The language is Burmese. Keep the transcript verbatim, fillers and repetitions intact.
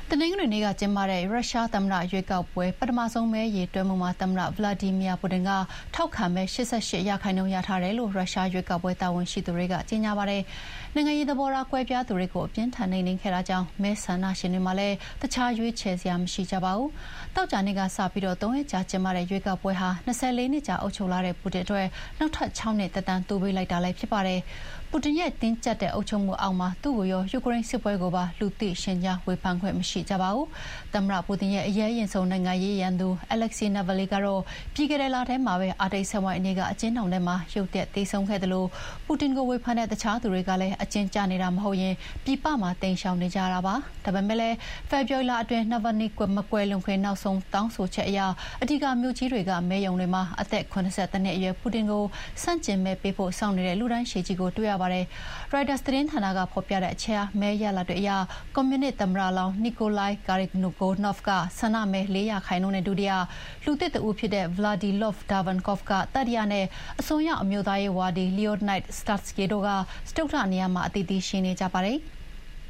တနင်္ဂနွေနေ့ကကျင်းပတဲ့ရုရှားသမ္မတရွေးကောက်ပွဲပထမဆုံးမဲရေတွက်မှုမှာသမ္မတဗလာဒီမီယာပူတင်ကထောက်ခံမဲ၈၈ရာခိုင်နှုန်းရထားတယ်လို့ရုရှားရွေးကောက်ပွဲတာဝန်ရှိသူတွေကကြေညာပါတယ်။နိုင်ငံရေးသဘောထားကွဲပြားသူတွေကိုအပြင်းထန်နှိမ်နင်းခဲ့တာကြောင့်မဲဆန္ဒရှင်တွေမှာလည်းတခြားရွေးချယ်စရာမရှိကြပါဘူး။တောက်ကြနေ့ကစပြီးတော့သုံးရက်ကြာကျင်းပတဲ့ရွေးကောက်ပွဲဟာ၂၄နှစ်ကြာအုပ်ချုပ်လာတဲ့ပူတင်အတွက်နောက်ထပ်၆နှစ်သက်တမ်းတိုးပေးလိုက်တာလည်းဖြစ်ပါတယ်။ပူတင်ရဲ့တင်းကျပ်တဲ့အုပ်ချုပ်မှုအောက်မှာသူ့ကိုရောယူကရိန်းစစ်ပွဲကိုပါလူသိရှင်ကြားဝေဖန်ခွင့်မရှိကြပါဘူး။သမ္မတပူတင်ရဲ့အရေးရင်ဆုံးနိုင်ငံရေးရန်သူ Alexei Navalny ကတော့ပြီးခဲ့တဲ့လထဲမှာပဲအာတိတ်ဆက်ဝိုင်းအနေကအကျဉ်းထောင်ထဲမှာရုတ်တရက်သေဆုံးခဲ့တယ်လို့ပူတင်ကိုဝေဖန်တဲ့တခြားသူတွေကလည်းအကျဉ်းကျနေတာမဟုတ်ရင်ပြည်ပမှာတိမ်းရှောင်နေကြတာပါ။ဒါပေမဲ့လည်းဖေဖော်ဝါရီလအတွင်း Navalny ကွယ်မကွယ်လွန်ခွင့်နောက်ဆုံးတောင်းဆိုချက်အရအဓိကမြို့ကြီးတွေကမဲရုံတွေမှာအသက်၇၁နှစ်အရွယ်ပူတင်ကိုစန့်ကျင်မဲပေးဖို့စောင့်နေတဲ့လူတန်းရှည်ကြီးကိုတွေ့ရပါတယ်။ Reuters သတင်းဌာနကဖော်ပြတဲ့အချက်အရမဲရလဒ်တွေအရကွန်မြူနစ်သမ္မတလောင်း Nikolai Kariknogornov ကဆန္ဒမဲ၄ရာခိုင်နှုန်းနဲ့ဒုတိယလူသစ်တဦးဖြစ်တဲ့ Vladilov Darvankov ကတတိယနဲ့အစွန်းရောက်အမျိုးသားရေးဝါဒီ Leonid Slutsky တို့ကစတုတ္ထနေရာမှာအသီးသီးရှိနေကြပါတယ်။